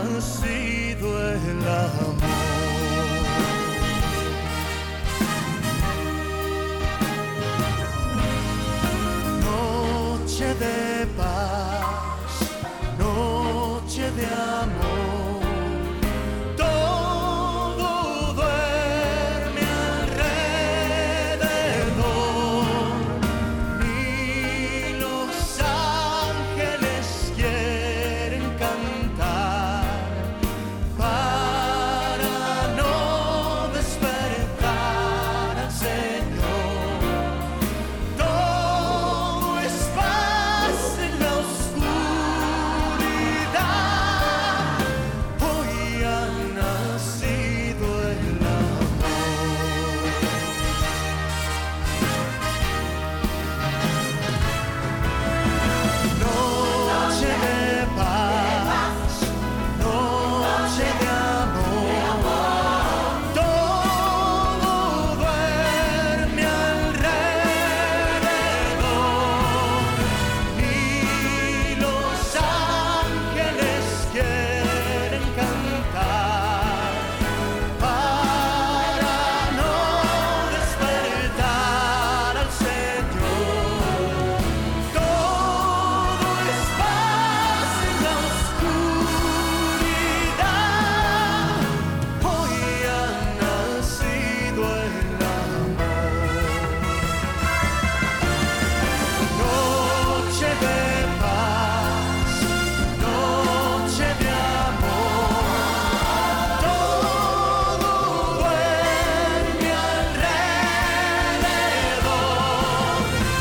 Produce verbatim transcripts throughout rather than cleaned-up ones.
nacido el amor. Noche de paz, noche de amor, todo duerme alrededor, ni los ángeles quieren cantar para no despertar al Señor. Todo es paz en la oscuridad. Hoy ha nacido el amor. Noche de paz, noche de amor, todo duerme alrededor, ni los ángeles quieren cantar para no despertar al Señor. Todo es paz en la oscuridad. Hoy ha nacido el amor. Noche de paz, noche de amor, todo duerme alrededor,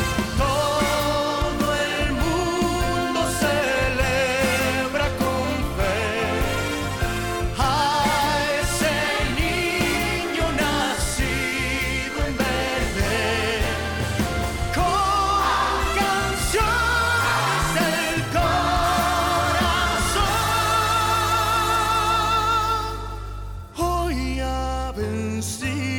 todo el mundo celebra con fe a ese niño nacido en Belén, con canciones del corazón. Hoy ha vencido